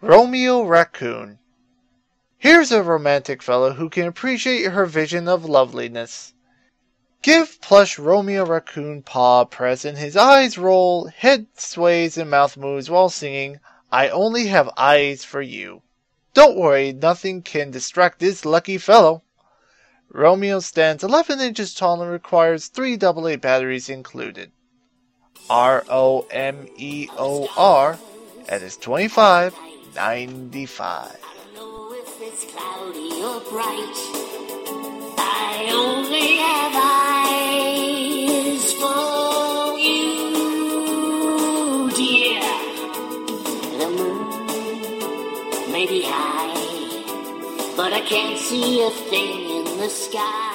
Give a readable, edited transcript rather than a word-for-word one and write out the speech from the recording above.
Romeo Raccoon. Here's a romantic fellow who can appreciate her vision of loveliness. Give plush Romeo Raccoon paw a press and his eyes roll, head sways and mouth moves while singing, I only have eyes for you. Don't worry, nothing can distract this lucky fellow. Romeo stands 11 inches tall and requires 3 AA batteries included. ROMEOR, and it's $25.95. If it's cloudy or bright, I only have eyes for you, dear. The moon may be high, but I can't see a thing in the sky.